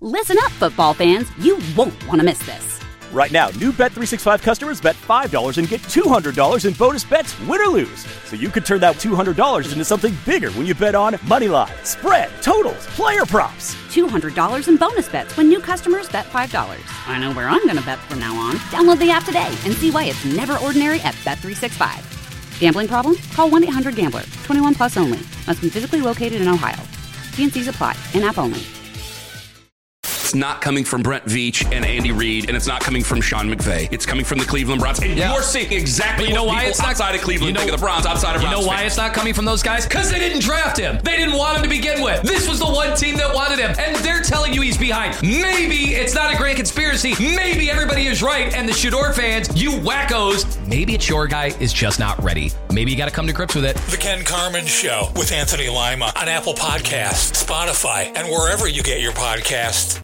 Listen up, football fans. You won't want to miss this. Right now, new Bet365 customers bet $5 and get $200 in bonus bets, win or lose. So you could turn that $200 into something bigger when you bet on moneyline, spread, totals, player props. $200 in bonus bets when new customers bet $5. I know where I'm going to bet from now on. Download the app today and see why it's never ordinary at Bet365. Gambling problem? Call 1-800-GAMBLER. 21 plus only. Must be physically located in Ohio. T&Cs apply. In-app only. It's not coming from Brent Veach and Andy Reid, and it's not coming from Sean McVay. It's coming from the Cleveland Browns. And you're seeing exactly what people outside of Cleveland think of the Browns, outside of Browns. You know why fans. it's not coming from those guys? Because they didn't draft him. They didn't want him to begin with. This was the one team that wanted him, and they're telling you he's behind. Maybe it's not a grand conspiracy. Maybe everybody is right, and the Shador fans, you wackos, maybe it's your guy is just not ready. Maybe you got to come to grips with it. The Ken Carman Show with Anthony Lima on Apple Podcasts, Spotify, and wherever you get your podcasts.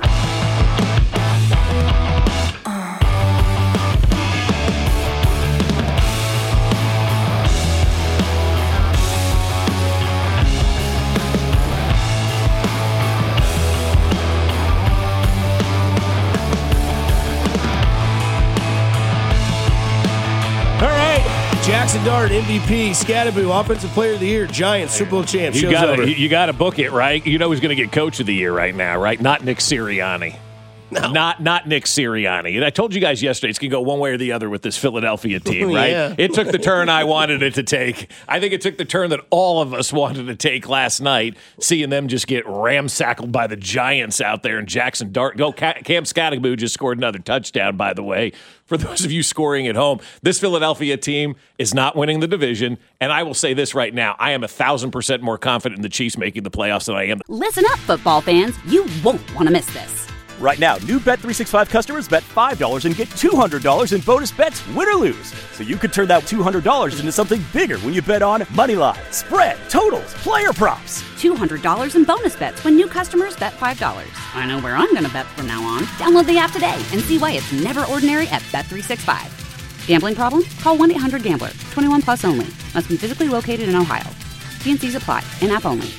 Jackson Dart, MVP, Scattaboo, Offensive Player of the Year, Giants, Super Bowl champ. You got to book it, right? You know who's going to get Coach of the Year right now, right? Not Nick Sirianni. No. Not Nick Sirianni. And I told you guys yesterday it's going to go one way or the other with this Philadelphia team, right? Yeah. It took the turn I wanted it to take. I think it took the turn that all of us wanted to take last night, seeing them just get ramsackled by the Giants out there. And Jackson Dart, Cam Scattaboo just scored another touchdown, by the way. For those of you scoring at home, this Philadelphia team is not winning the division. And I will say this right now. I am 1,000% more confident in the Chiefs making the playoffs than I am. Listen up, football fans. You won't want to miss this. Right now, new Bet365 customers bet $5 and get $200 in bonus bets, win or lose. So you could turn that $200 into something bigger when you bet on moneyline, spread, totals, player props. $200 in bonus bets when new customers bet $5. I know where I'm going to bet from now on. Download the app today and see why it's never ordinary at Bet365. Gambling problem? Call 1-800-GAMBLER. 21 plus only. Must be physically located in Ohio. T&Cs apply. In-app only.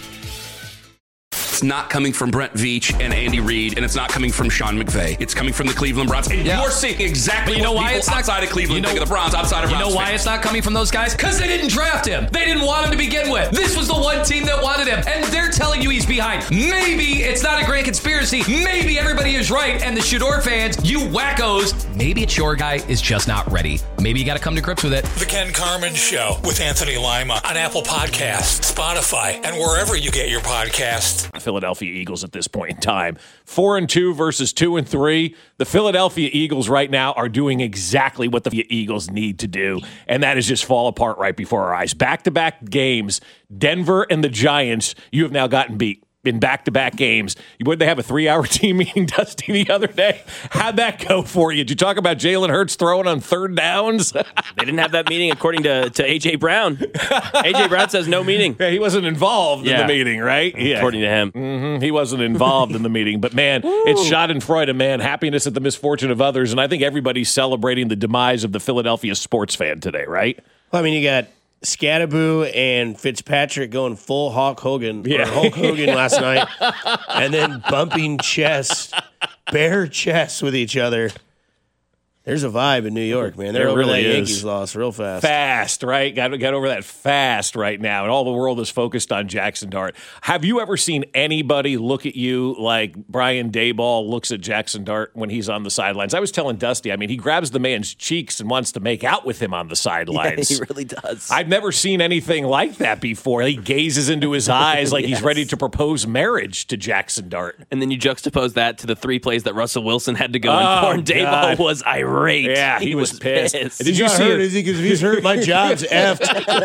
It's not coming from Brent Veach and Andy Reid, and it's not coming from Sean McVay. It's coming from the Cleveland Browns. And you're seeing exactly what people outside of Cleveland think of the Browns, outside of Browns You know why fans. it's not coming from those guys? Because they didn't draft him. They didn't want him to begin with. This was the one team that wanted him, and they're telling you he's behind. Maybe it's not a grand conspiracy. Maybe everybody is right, and the Shador fans, you wackos, maybe it's your guy is just not ready. Maybe you got to come to grips with it. The Ken Carman Show with Anthony Lima on Apple Podcasts, Spotify, and wherever you get your podcasts. Philadelphia Eagles at this point in time. 4-2 versus 2-3. The Philadelphia Eagles right now are doing exactly what the Eagles need to do, and that is just fall apart right before our eyes. Back-to-back games, Denver and the Giants, you have now gotten beat in back-to-back games. Would they have a 3-hour team meeting, Dusty, the other day? How'd that go for you? Did you talk about Jalen Hurts throwing on third downs? They didn't have that meeting, according to A.J. Brown. A.J. Brown says no meeting. Yeah, he wasn't involved in the meeting, right? According to him. Mm-hmm. He wasn't involved in the meeting. But, man, it's schadenfreude, man. Happiness at the misfortune of others. And I think everybody's celebrating the demise of the Philadelphia sports fan today, right? Well, I mean, you got Scattaboo and Fitzpatrick going full Hulk Hogan last night, and then bumping bare chests with each other. There's a vibe in New York, man. They're over that Yankees loss real fast. Fast, right? Got over that fast right now, and all the world is focused on Jackson Dart. Have you ever seen anybody look at you like Brian Daboll looks at Jackson Dart when he's on the sidelines? I was telling Dusty, I mean, he grabs the man's cheeks and wants to make out with him on the sidelines. Yeah, he really does. I've never seen anything like that before. He gazes into his eyes like he's ready to propose marriage to Jackson Dart. And then you juxtapose that to the 3 plays that Russell Wilson had to go in for, and Daboll was irate. Yeah, he was pissed. Did you see it? Because if he's hurt, my job's effed.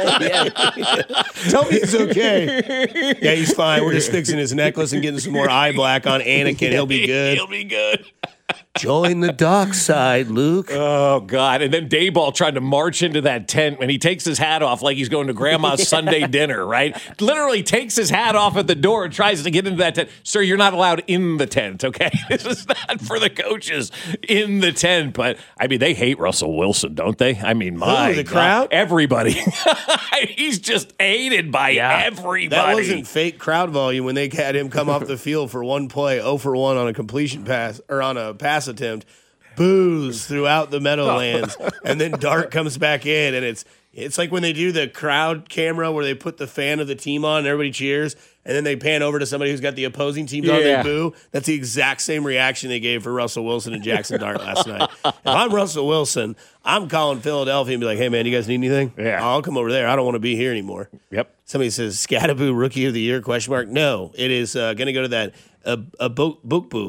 Tell me it's okay. Yeah, he's fine. We're just fixing his necklace and getting some more eye black on Anakin. He'll be good. He'll be good. Join the dark side, Luke. Oh, God. And then Dayball tried to march into that tent when he takes his hat off like he's going to grandma's Sunday dinner, right? Literally takes his hat off at the door and tries to get into that tent. Sir, you're not allowed in the tent, okay? This is not for the coaches in the tent. But, I mean, they hate Russell Wilson, don't they? I mean, the crowd? Everybody. He's just hated by everybody. That wasn't fake crowd volume when they had him come off the field for one play, 0 for 1 on a completion pass, or on a pass attempt. Boos throughout the Meadowlands, and then Dart comes back in, and it's like when they do the crowd camera where they put the fan of the team on and everybody cheers, and then they pan over to somebody who's got the opposing team on, they boo. That's the exact same reaction they gave for Russell Wilson and Jackson Dart last night. If I'm Russell Wilson, I'm calling Philadelphia and be like, hey, man, you guys need anything? Yeah. I'll come over there. I don't want to be here anymore. Yep. Somebody says, Scatterboo Rookie of the Year, ? No, it is going to go to that a book boo.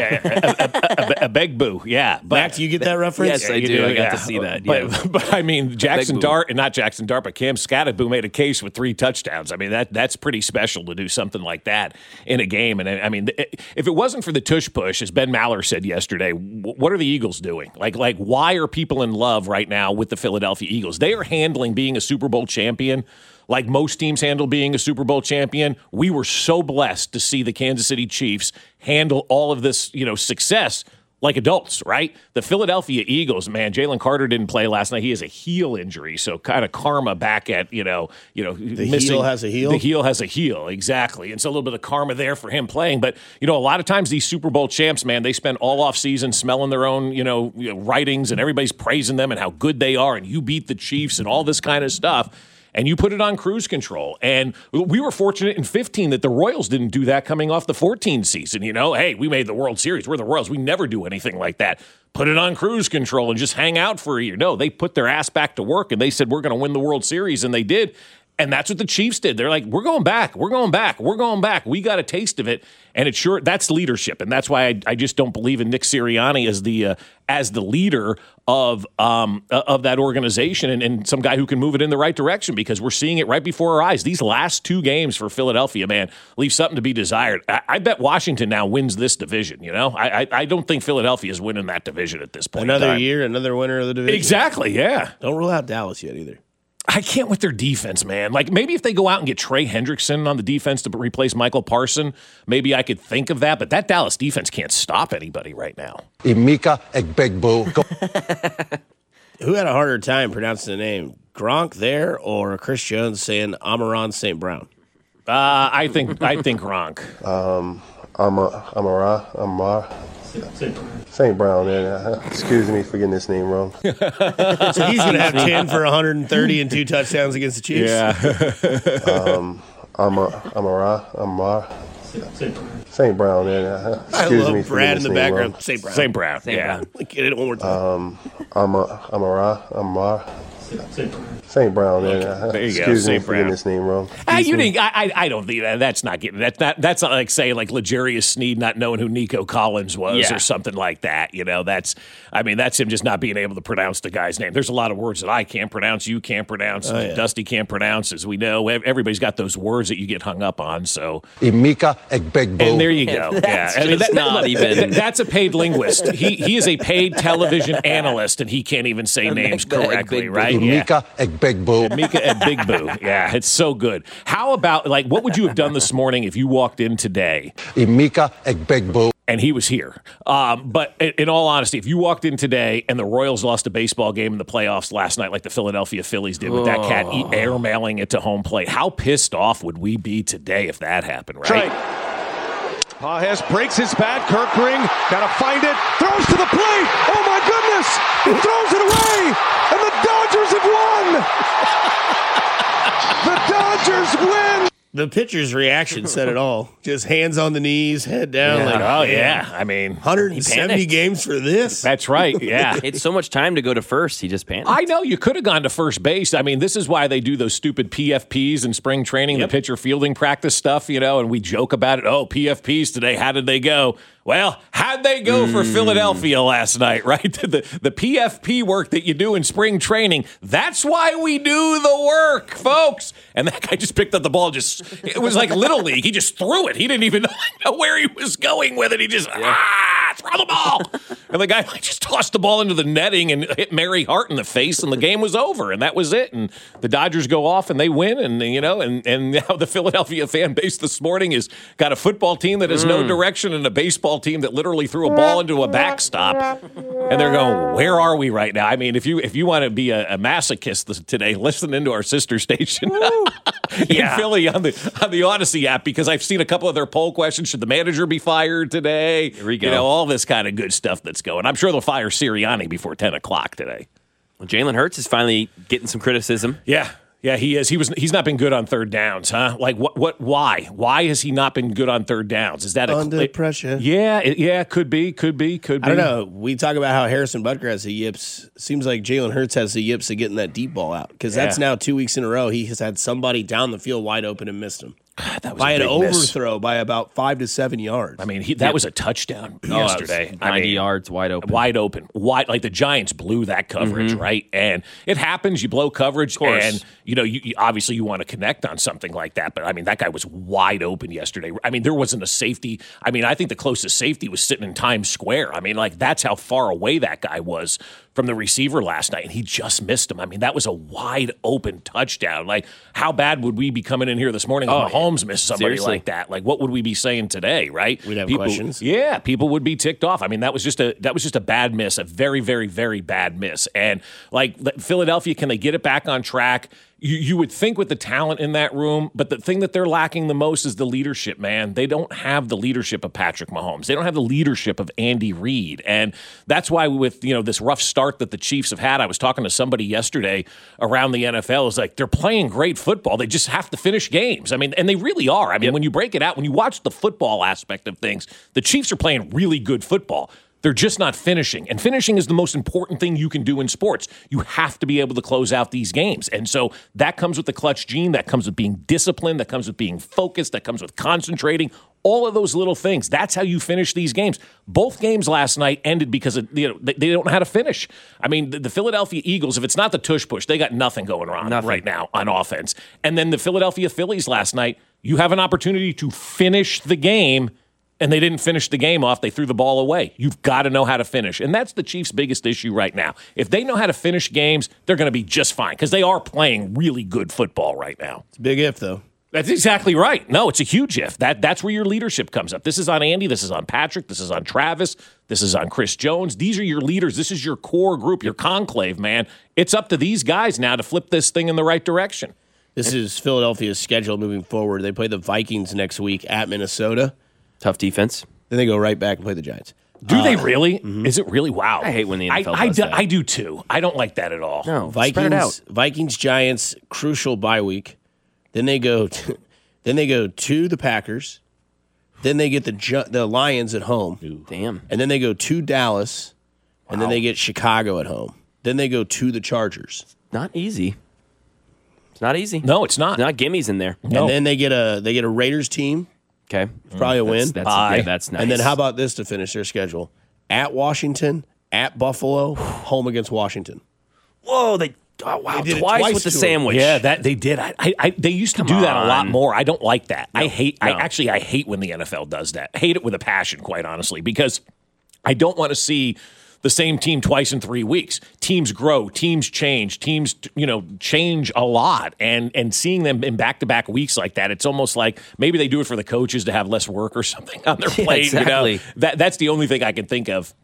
A beg boo. Yeah. But Mac, do you get that reference? Yes, I do. I got to see that. Yeah. But I mean, Jackson Dart, and not Jackson Dart, but Cam Scatterboo made a case with 3 touchdowns. I mean, that's pretty special to do something like that in a game. And I mean, if it wasn't for the tush push, as Ben Maller said yesterday, what are the Eagles doing? Like, why are people in love right now with the Philadelphia Eagles? They are handling being a Super Bowl champion like most teams handle being a Super Bowl champion. We were so blessed to see the Kansas City Chiefs handle all of this, success like adults, right? The Philadelphia Eagles, man, Jalen Carter didn't play last night. He has a heel injury, so kind of karma back at, the missing. Heel has a heel? The heel has a heel, exactly. And so a little bit of karma there for him playing. But, a lot of times these Super Bowl champs, man, they spend all off season smelling their own, writings, and everybody's praising them and how good they are, and you beat the Chiefs and all this kind of stuff. And you put it on cruise control. And we were fortunate in 15 that the Royals didn't do that coming off the 14 season. Hey, we made the World Series. We're the Royals. We never do anything like that. Put it on cruise control and just hang out for a year. No, they put their ass back to work, and they said, we're going to win the World Series, and they did. And that's what the Chiefs did. They're like, we're going back. We're going back. We're going back. We got a taste of it. And that's leadership. And that's why I just don't believe in Nick Sirianni as the leader of that organization and some guy who can move it in the right direction, because we're seeing it right before our eyes. These last 2 games for Philadelphia, man, leave something to be desired. I bet Washington now wins this division, I don't think Philadelphia is winning that division at this point. Another year, another winner of the division. Exactly, yeah. Don't rule out Dallas yet either. I can't with their defense, man. Like, maybe if they go out and get Trey Hendrickson on the defense to replace Michael Parson, maybe I could think of that. But that Dallas defense can't stop anybody right now. Emeka Egbegbo. Who had a harder time pronouncing the name? Gronk there or Chris Jones saying Amon-Ra St. Brown? I think Gronk. Amon-Ra. St. Brown, excuse me for getting this name wrong. So he's going to have 10 for 130 and 2 touchdowns against the Chiefs? Yeah. Amon-Ra. St. Brown, excuse me for Brad in the background. Wrong. St. Brown. Yeah. Get it one more time. Amon-Ra. St. Brown, there you go. Excuse me for getting this name wrong. I don't think that's not getting that's not like saying like L'Jarius Sneed not knowing who Nico Collins was or something like that. That's him just not being able to pronounce the guy's name. There's a lot of words that I can't pronounce, you can't pronounce, Dusty can't pronounce, as we know. Everybody's got those words that you get hung up on. So Emeka Egbegbo. And there you go. That's a paid linguist. He is a paid television analyst, and he can't even say names correctly, right? Emeka Egbegbo. Emeka Egbegbo. Yeah, it's so good. How about, what would you have done this morning if you walked in today? Emeka Egbegbo. And he was here. But in all honesty, if you walked in today and the Royals lost a baseball game in the playoffs last night like the Philadelphia Phillies did with that cat airmailing it to home plate, how pissed off would we be today if that happened, right? Pages breaks his bat. Kirkring got to find it. Throws to the plate. Oh, my goodness. He throws it away. And the Dodgers have won. The Dodgers win. The pitcher's reaction said it all. Just hands on the knees, head down. I mean, 170 games for this? That's right, yeah. It's so much time to go to first, he just panicked. I know, you could have gone to first base. I mean, this is why they do those stupid PFPs in spring training, the pitcher fielding practice stuff, and we joke about it. Oh, PFPs today, how did they go? Well, how'd they go for Philadelphia last night, right? The PFP work that you do in spring training, that's why we do the work, folks. And that guy just picked up the ball, it was like Little League. He just threw it. He didn't even know where he was going with it. He just, throw the ball. And the guy just tossed the ball into the netting and hit Mary Hart in the face, and the game was over, and that was it. And the Dodgers go off and they win, and now the Philadelphia fan base this morning has got a football team that has no direction and a baseball team that literally threw a ball into a backstop. And they're going, where are we right now? I mean, if you want to be a masochist today, listen into our sister station in Philly on the Odyssey app, because I've seen a couple of their poll questions. Should the manager be fired today? Here we go. All this kind of good stuff that's going. I'm sure they'll fire Sirianni before 10 o'clock today. Well, Jalen Hurts is finally getting some criticism. Yeah, he is. He's not been good on third downs, huh? Like why? Why has he not been good on third downs? Is that under pressure? Yeah, could be. I don't know. We talk about how Harrison Butker has the yips. Seems like Jalen Hurts has the yips of getting that deep ball out, because that's now 2 weeks in a row he has had somebody down the field wide open and missed him. That was by an miss. overthrow by about 5 to 7 yards. I mean, that was a touchdown yesterday. 90 yards wide open. Like the Giants blew that coverage, right? And it happens. You blow coverage, and you obviously you want to connect on something like that. But I mean, that guy was wide open yesterday. I mean, there wasn't a safety. I mean, I think the closest safety was sitting in Times Square. I mean, like, that's how far away that guy was from the receiver last night, and he just missed him. I mean, that was a wide open touchdown. Like, how bad would we be coming in here this morning if Mahomes missed somebody like that? Like, what would we be saying today, right? We'd have questions. Yeah, people would be ticked off. I mean, that was just a bad miss, a very, very, very bad miss. And like Philadelphia, can they get it back on track? You would think with the talent in that room, but the thing that they're lacking the most is the leadership, man. They don't have the leadership of Patrick Mahomes. They don't have the leadership of Andy Reid. And that's why with, this rough start that the Chiefs have had, I was talking to somebody yesterday around the NFL, is like, they're playing great football. They just have to finish games. I mean, and they really are. I mean, when you break it out, when you watch the football aspect of things, the Chiefs are playing really good football. They're just not finishing. And finishing is the most important thing you can do in sports. You have to be able to close out these games. And so that comes with the clutch gene. That comes with being disciplined. That comes with being focused. That comes with concentrating. All of those little things. That's how you finish these games. Both games last night ended because they don't know how to finish. I mean, the Philadelphia Eagles, if it's not the tush push, they got nothing going on right now on offense. And then the Philadelphia Phillies last night, you have an opportunity to finish the game, and they didn't finish the game off. They threw the ball away. You've got to know how to finish. And that's the Chiefs' biggest issue right now. If they know how to finish games, they're going to be just fine, because they are playing really good football right now. It's a big if, though. That's exactly right. No, it's a huge if. That's where your leadership comes up. This is on Andy. This is on Patrick. This is on Travis. This is on Chris Jones. These are your leaders. This is your core group, your conclave, man. It's up to these guys now to flip this thing in the right direction. This is Philadelphia's schedule moving forward. They play the Vikings next week at Minnesota. Tough defense. Then they go right back and play the Giants. Do they really? Mm-hmm. Is it really? Wow. I hate when the NFL does that. I do too. I don't like that at all. No, spread it out. Vikings, Giants, crucial bye week. Then they go to the Packers. Then they get the Lions at home. Ooh, damn. And then they go to Dallas. And then they get Chicago at home. Then they go to the Chargers. Not easy. It's not easy. No, it's not. Not gimmies in there. No. And then they get a Raiders team. Okay. Probably a win. That's nice. And then how about this to finish their schedule? At Washington, at Buffalo, home against Washington. Whoa, they did twice with the sandwich. Yeah, that they did. They used to do that a lot more. I don't like that. No, I hate when the NFL does that. I hate it with a passion, quite honestly, because I don't want to see the same team twice in 3 weeks. Teams grow, teams change, change a lot. And seeing them in back-to-back weeks like that, it's almost like maybe they do it for the coaches to have less work or something on their plate. Yeah, exactly. That's the only thing I can think of,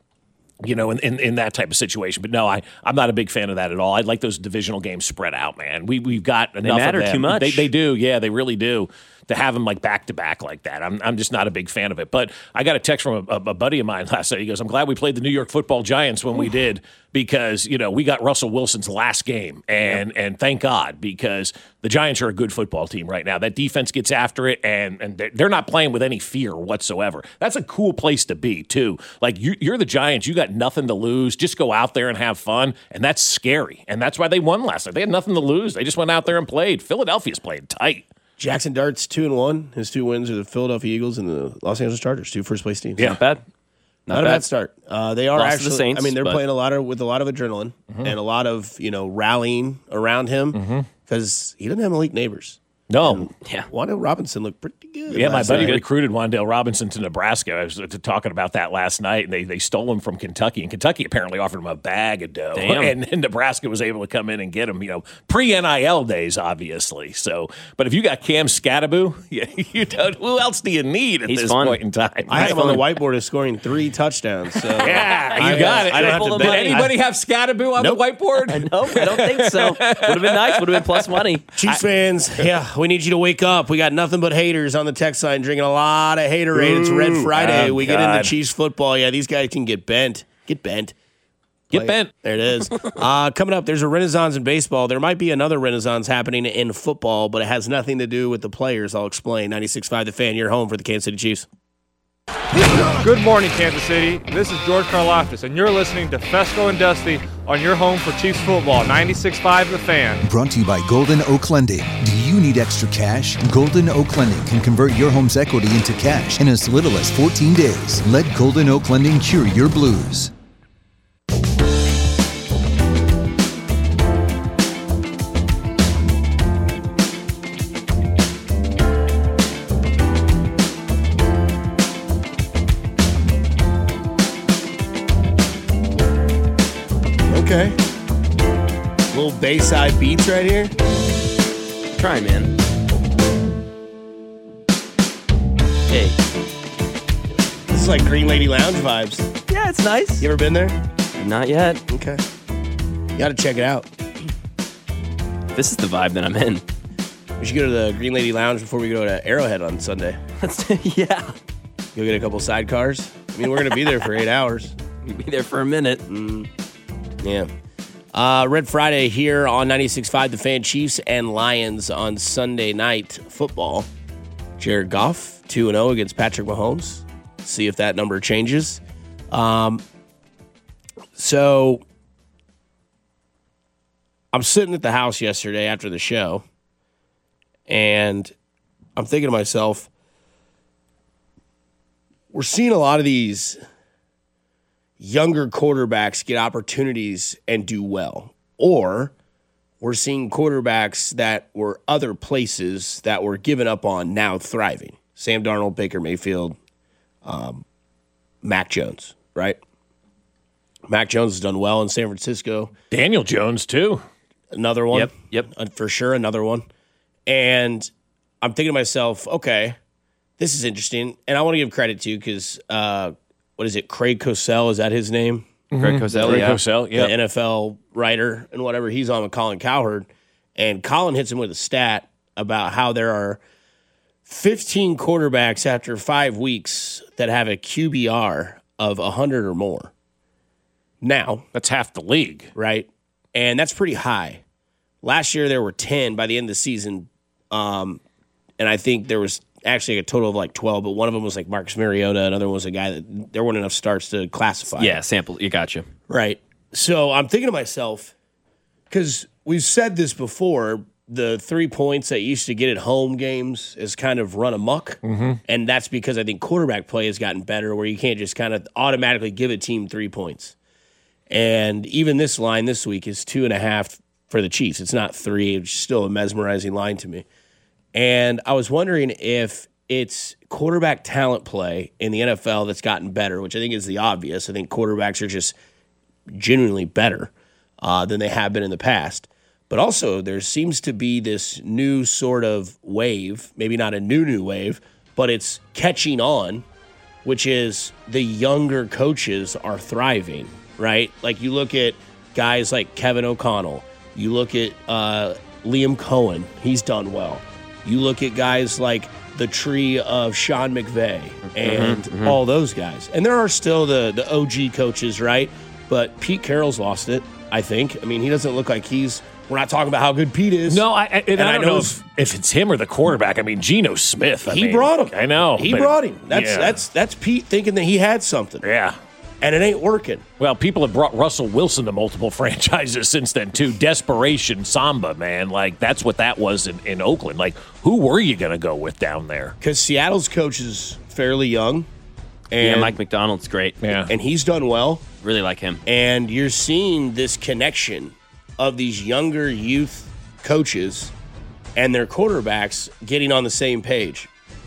in that type of situation. But no, I'm not a big fan of that at all. I'd like those divisional games spread out, man. We've got enough they matter of them. Too much. They do. Yeah, they really do. To have them like back-to-back like that. I'm just not a big fan of it. But I got a text from a buddy of mine last night. He goes, I'm glad we played the New York Football Giants when we did, because, we got Russell Wilson's last game. And thank God, because the Giants are a good football team right now. That defense gets after it, and they're not playing with any fear whatsoever. That's a cool place to be, too. Like, you're the Giants. You got nothing to lose. Just go out there and have fun, and that's scary. And that's why they won last night. They had nothing to lose. They just went out there and played. Philadelphia's playing tight. Jackson Dart's 2-1. His 2 wins are the Philadelphia Eagles and the Los Angeles Chargers, 2 first-place teams. Yeah, not bad. Not a bad start. They are Lost actually. To the Saints, they're playing with a lot of adrenaline and a lot of rallying around him because he doesn't have Malik Neighbors. No. Yeah. Wan'Dale Robinson looked pretty good. Yeah, my buddy night. recruited Wan'Dale Robinson to Nebraska. I was talking about that last night, and they stole him from Kentucky. And Kentucky apparently offered him a bag of dough. Damn. And Nebraska was able to come in and get him, pre-NIL days, obviously. So, but if you got Cam Scatterbo, who else do you need at He's this fun. point in time? I had him on the whiteboard as scoring 3 touchdowns. So Yeah, you got it. I don't have to Did bet. anybody have Scatterbo on the whiteboard? No, I don't think so. Would have been nice. Would have been plus money. Chiefs fans, we need you to wake up. We got nothing but haters on the text line drinking a lot of Haterade. It's Red Friday. We get into Chiefs football. Yeah, these guys can get bent. Get bent. Get bent. There it is. Coming up, there's a renaissance in baseball. There might be another renaissance happening in football, but it has nothing to do with the players. I'll explain. 96.5 The Fan, your home for the Kansas City Chiefs. Good morning, Kansas City. This is George Karlaftis, and you're listening to Fesco and Dusty on your home for Chiefs football, 96.5 The Fan. Brought to you by Golden Oak Lending. Do you need extra cash? Golden Oak Lending can convert your home's equity into cash in as little as 14 days. Let Golden Oak Lending cure your blues. Okay. Little Bayside beats right here. Try, man. Hey. This is like Green Lady Lounge vibes. Yeah, it's nice. You ever been there? Not yet. Okay. You got to check it out. This is the vibe that I'm in. We should go to the Green Lady Lounge before we go to Arrowhead on Sunday. Yeah. Go get a couple sidecars. I mean, we're going to be there for 8 hours. We'll be there for a minute. Yeah. Red Friday here on 96.5 The Fan. Chiefs and Lions on Sunday night football. Jared Goff, 2-0 against Patrick Mahomes. See if that number changes. So I'm sitting at the house yesterday after the show, and I'm thinking to myself, we're seeing a lot of these younger quarterbacks get opportunities and do well. Or we're seeing quarterbacks that were other places that were given up on now thriving. Sam Darnold, Baker Mayfield, Mac Jones, right? Mac Jones has done well in San Francisco. Daniel Jones, too. Another one. Yep. For sure, another one. And I'm thinking to myself, okay, this is interesting. And I want to give credit to because what is it? Craig Cosell, is that his name? Craig Cosell, Craig Cosell, yeah. The NFL writer and whatever. He's on with Colin Cowherd. And Colin hits him with a stat about how there are 15 quarterbacks after 5 weeks that have a QBR of 100 or more. Now. That's half the league. Right? And that's pretty high. Last year there were 10 by the end of the season. And I think there was actually a total of like 12, but one of them was like Marcus Mariota. Another one was a guy that there weren't enough starts to classify. Yeah, sample. You gotcha. Right. So I'm thinking to myself, because we've said this before, the 3 points that you used to get at home games is kind of run amok. And that's because I think quarterback play has gotten better where you can't just kind of automatically give a team 3 points. And even this line this week is 2.5 for the Chiefs. It's not 3. It's still a mesmerizing line to me. And I was wondering if it's quarterback talent play in the NFL that's gotten better, which I think is the obvious. I think quarterbacks are just genuinely better than they have been in the past. But also there seems to be this new sort of wave, maybe not a new wave, but it's catching on, which is the younger coaches are thriving, right? Like you look at guys like Kevin O'Connell. You look at Liam Cohen. He's done well. You look at guys like the tree of Sean McVay and all those guys. And there are still the OG coaches, right? But Pete Carroll's lost it, I think. I mean, he doesn't look like we're not talking about how good Pete is. No, I don't know if it's him or the quarterback. I mean, Geno Smith. He brought him. I know. He brought him. That's Pete thinking that he had something. Yeah. And it ain't working. Well, people have brought Russell Wilson to multiple franchises since then, too. Desperation Samba, man. Like, that's what that was in Oakland. Like, who were you going to go with down there? Because Seattle's coach is fairly young. And, Mike McDonald's great. Yeah. And he's done well. Really like him. And you're seeing this connection of these younger youth coaches and their quarterbacks getting on the same page.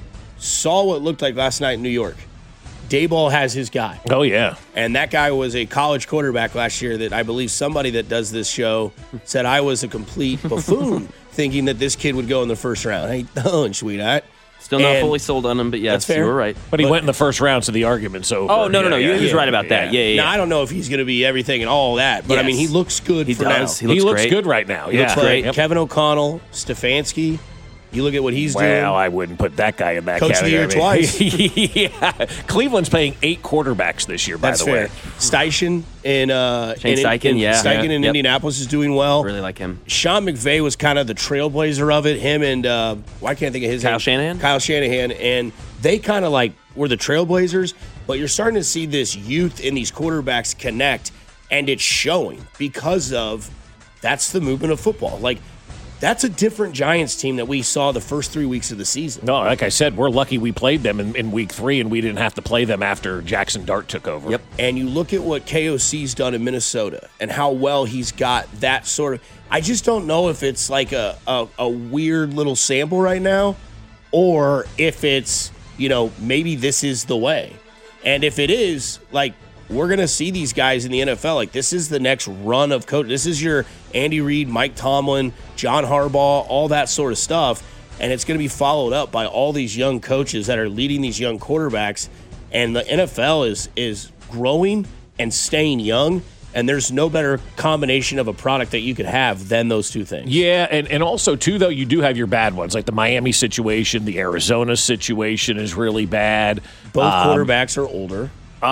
Saw what it looked like last night in New York. Daboll has his guy. Oh, yeah. And that guy was a college quarterback last year that I believe somebody that does this show said I was a complete buffoon thinking that this kid would go in the first round. Hey, don't, sweetheart. Still not fully sold on him, but yes, you were right. But he went in the first round, so the argument's over. Oh, no. He was right about that. Yeah. Now, I don't know if he's going to be everything and all that, but I mean, he looks good He for does. now. He looks looks great. good right now. He looks great. But Kevin O'Connell, Stefanski, you look at what he's doing. Well, I wouldn't put that guy in that Coach of the year category. twice. Yeah. Cleveland's paying 8 quarterbacks this year, by That's the way. fair. Steichen in Steichen, in Indianapolis is doing well. Really like him. Sean McVay was kind of the trailblazer of it. Him and I can't think of his name. Kyle Shanahan, and they kind of like were the trailblazers. But you're starting to see this youth and these quarterbacks connect, and it's showing because of that's the movement of football. Like, that's a different Giants team that we saw the first 3 weeks of the season. No, like I said, we're lucky we played them in week 3, and we didn't have to play them after Jackson Dart took over. Yep. And you look at what KOC's done in Minnesota and how well he's got that sort of – I just don't know if it's like a weird little sample right now or if it's, maybe this is the way. And if it is, like, we're going to see these guys in the NFL. Like, this is the next run of coach. This is your Andy Reid, Mike Tomlin, John Harbaugh, all that sort of stuff. And it's going to be followed up by all these young coaches that are leading these young quarterbacks. And the NFL is growing and staying young. And there's no better combination of a product that you could have than those two things. Yeah, and also, too, though, you do have your bad ones. Like the Miami situation, the Arizona situation is really bad. Both quarterbacks are older.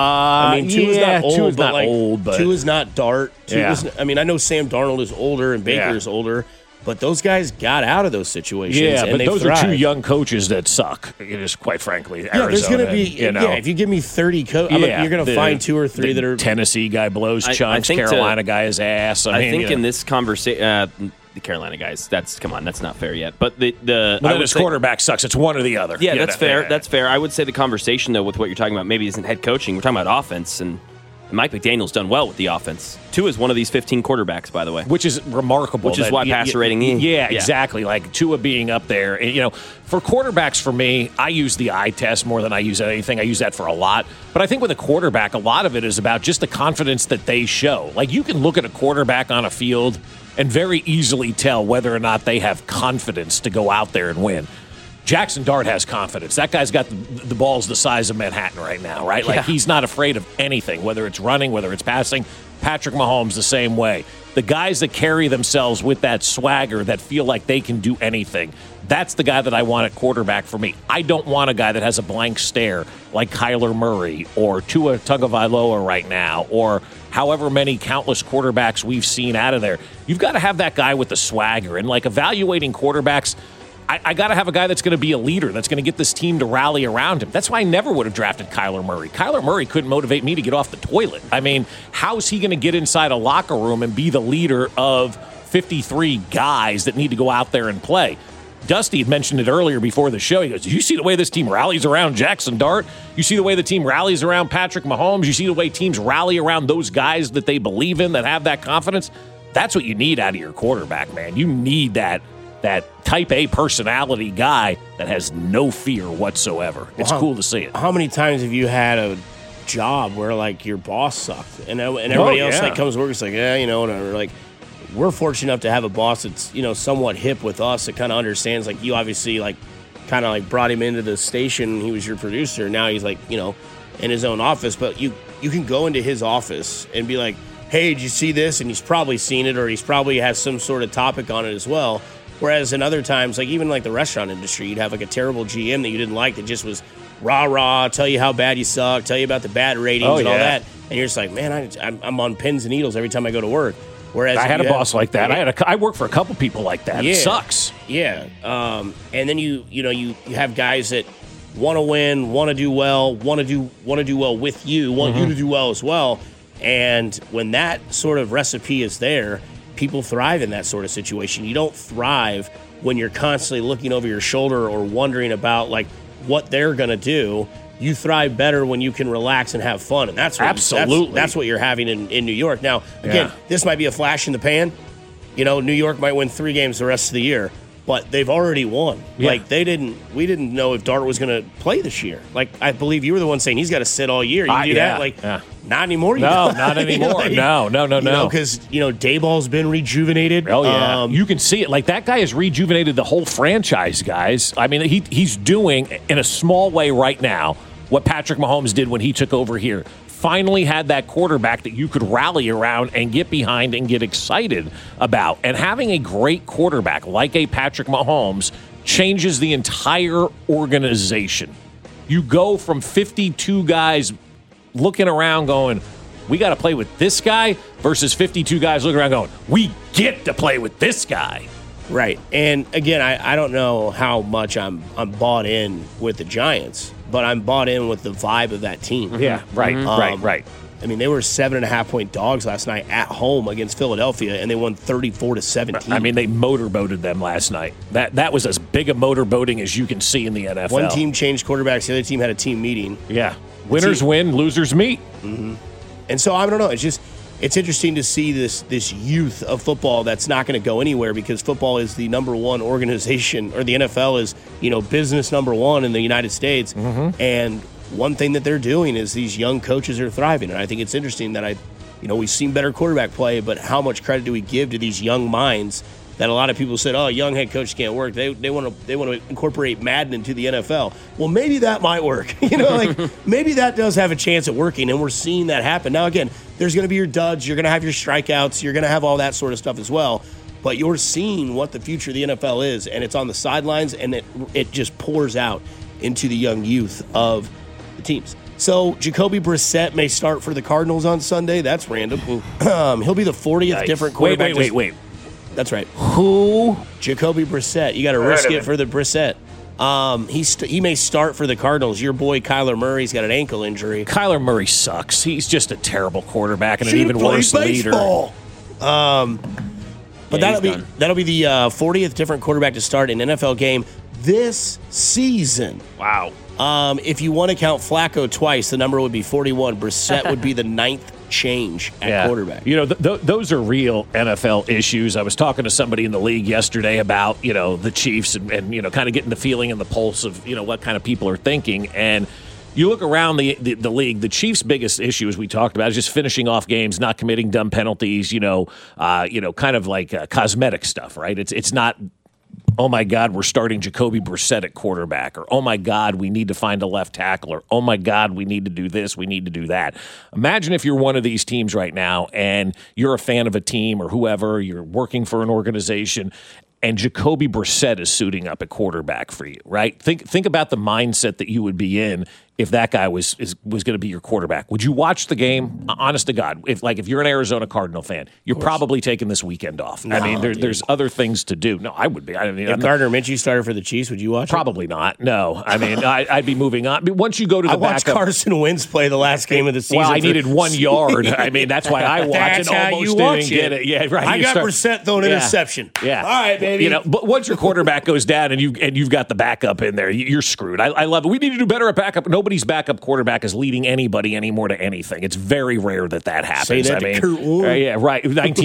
Two is not old, but two is not Dart. I know Sam Darnold is older and Baker is older, but those guys got out of those situations. Yeah, and but they those thrived. are 2 young coaches that suck. Just quite frankly, Arizona. There's going to be. If you give me 30 coaches, you're going to find 2 or 3 that are. Tennessee guy blows chunks. Carolina guy is ass. I think in this conversation. The Carolina guys, that's not fair yet. But his quarterback sucks. It's one or the other. Yeah, that's fair. That's fair. I would say the conversation though with what you're talking about maybe isn't head coaching. We're talking about offense, and Mike McDaniel's done well with the offense. Tua is one of these 15 quarterbacks, by the way, which is remarkable. Which is why passer rating. Yeah, exactly. Like Tua being up there. And, for quarterbacks, for me, I use the eye test more than I use anything. I use that for a lot. But I think with a quarterback, a lot of it is about just the confidence that they show. Like you can look at a quarterback on a field and very easily tell whether or not they have confidence to go out there and win. Jackson Dart has confidence. That guy's got the balls the size of Manhattan right now, right? Like he's not afraid of anything, whether it's running, whether it's passing. Patrick Mahomes the same way. The guys that carry themselves with that swagger that feel like they can do anything, that's the guy that I want at quarterback for me. I don't want a guy that has a blank stare like Kyler Murray or Tua Tagovailoa right now or however many countless quarterbacks we've seen out of there. You've got to have that guy with the swagger. And like evaluating quarterbacks, I got to have a guy that's going to be a leader, that's going to get this team to rally around him. That's why I never would have drafted Kyler Murray. Kyler Murray couldn't motivate me to get off the toilet. I mean, how's he going to get inside a locker room and be the leader of 53 guys that need to go out there and play? Dusty had mentioned it earlier before the show. He goes, "Did you see the way this team rallies around Jackson Dart? You see the way the team rallies around Patrick Mahomes? You see the way teams rally around those guys that they believe in, that have that confidence? That's what you need out of your quarterback, man. You need that type A personality guy that has no fear whatsoever. It's cool to see it." How many times have you had a job where like your boss sucked and everybody else like comes to work, it's like, whatever. Like, we're fortunate enough to have a boss that's, somewhat hip with us, that kind of understands. Like, you obviously like kind of like brought him into the station. He was your producer. Now he's like, in his own office, but you can go into his office and be like, "Hey, did you see this?" And he's probably seen it, or he's probably has some sort of topic on it as well. Whereas in other times, like even like the restaurant industry, you'd have like a terrible GM that you didn't like that just was rah-rah, tell you how bad you suck, tell you about the bad ratings and all that. And you're just like, man, I'm on pins and needles every time I go to work. Whereas I had a boss like that. I worked for a couple people like that. Yeah, it sucks. Yeah. And then you have guys that want to win, want to do well, want to do well with you, want you to do well as well. And when that sort of recipe is there, people thrive in that sort of situation. You don't thrive when you're constantly looking over your shoulder or wondering about like what they're going to do. You thrive better when you can relax and have fun. And that's what absolutely that's what you're having in New York. Now, again, this might be a flash in the pan. New York might win 3 games the rest of the year. but they've already won. Yeah. Like we didn't know if Dart was going to play this year. Like I believe you were the one saying he's got to sit all year. You can do that? Like not anymore. No, not anymore. Like, no. Because Dayball's been rejuvenated. Oh yeah, you can see it. Like that guy has rejuvenated the whole franchise, guys. I mean, he's doing in a small way right now what Patrick Mahomes did when he took over here. Finally had that quarterback that you could rally around and get behind and get excited about. And having a great quarterback like a Patrick Mahomes changes the entire organization. You go from 52 guys looking around going, we got to play with this guy, versus 52 guys looking around going, we get to play with this guy. Right. And again, I don't know how much I'm bought in with the Giants, but I'm bought in with the vibe of that team. Yeah, right. I mean, they were 7.5-point dogs last night at home against Philadelphia, and they won 34-17. I mean, they motorboated them last night. That was as big a motorboating as you can see in the NFL. One team changed quarterbacks, the other team had a team meeting. Yeah. Winners win, losers meet. Mm-hmm. And so, I don't know. It's interesting to see this youth of football that's not going to go anywhere, because football is the number one organization, or the NFL is, business number one in the United States. Mm-hmm. And one thing that they're doing is these young coaches are thriving. And I think it's interesting that we've seen better quarterback play, but how much credit do we give to these young minds that a lot of people said, oh, young head coaches can't work. They want to incorporate Madden into the NFL. Well, maybe that might work. Maybe that does have a chance at working, and we're seeing that happen. Now, again, there's going to be your duds. You're going to have your strikeouts. You're going to have all that sort of stuff as well. But you're seeing what the future of the NFL is, and it's on the sidelines, and it just pours out into the young youth of the teams. So Jacoby Brissett may start for the Cardinals on Sunday. That's random. He'll be the 40th different quarterback. Wait. That's right. Who? Jacoby Brissett. You got to risk it for the Brissett. He may start for the Cardinals. Your boy Kyler Murray's got an ankle injury. Kyler Murray sucks. He's just a terrible quarterback and an even worse leader. But that'll be the 40th different quarterback to start an NFL game this season. Wow. If you want to count Flacco twice, the number would be 41. Brissett would be the 9th change at quarterback. Those are real NFL issues. I was talking to somebody in the league yesterday about, the Chiefs and kind of getting the feeling and the pulse of, what kind of people are thinking. And you look around the league, the Chiefs' biggest issue, as we talked about, is just finishing off games, not committing dumb penalties, kind of like cosmetic stuff, right? It's not, oh my God, we're starting Jacoby Brissett at quarterback, or oh my God, we need to find a left tackle, or oh my God, we need to do this, we need to do that. Imagine if you're one of these teams right now and you're a fan of a team or whoever, you're working for an organization, and Jacoby Brissett is suiting up at quarterback for you, right? Think about the mindset that you would be in if that guy was going to be your quarterback. Would you watch the game? Honest to God, if you're an Arizona Cardinal fan, you're probably taking this weekend off. No, I mean, there's other things to do. No, I would be. If Gardner Minshew started for the Chiefs, would you watch it? Probably not. No. I mean, I'd be moving on. But once you go to the backup, I watched Carson Wentz play the last game of the season. Well, I needed 1 yard. I mean, that's why I watched it. Almost didn't get it. Yeah, right. I got Brissett throwing an interception. Yeah. All right, baby. But once your quarterback goes down and you've got the backup in there, you're screwed. I love it. We need to do better at backup. Nobody's backup quarterback is leading anybody anymore to anything. It's very rare that happens. Say that to Kurt Warner. Yeah, right.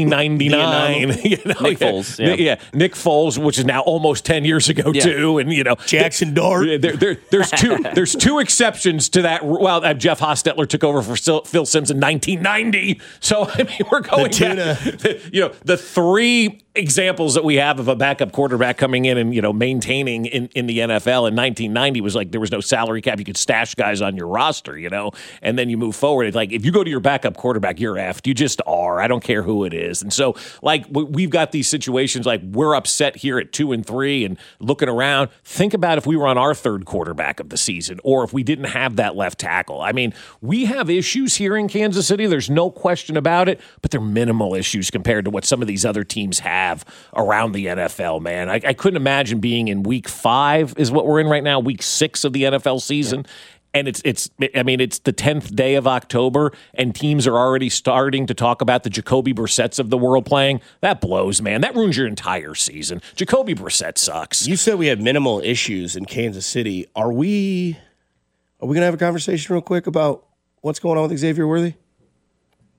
1999. Nick Foles. Yeah, Nick Foles, which is now almost 10 years ago too. And Jackson Dart. There's two exceptions to that. Well, Jeff Hostetler took over for Phil Simms in 1990. So I mean, we're going back. The three examples that we have of a backup quarterback coming in and maintaining in the NFL in 1990 was like there was no salary cap. You could stash guys on your roster, and then you move forward. It's like if you go to your backup quarterback, you're effed. You just are. I don't care who it is. And so we've got these situations like we're upset here at 2-3 and looking around. Think about if we were on our third quarterback of the season, or if we didn't have that left tackle. I mean, we have issues here in Kansas City. There's no question about it, but they're minimal issues compared to what some of these other teams have around the NFL, man. I couldn't imagine being in week 5 is what we're in right now, week 6 of the NFL season. Yeah. And it's the 10th day of October, and teams are already starting to talk about the Jacoby Brissetts of the world playing. That blows, man. That ruins your entire season. Jacoby Brissett sucks. You said we had minimal issues in Kansas City. Are we going to have a conversation real quick about what's going on with Xavier Worthy?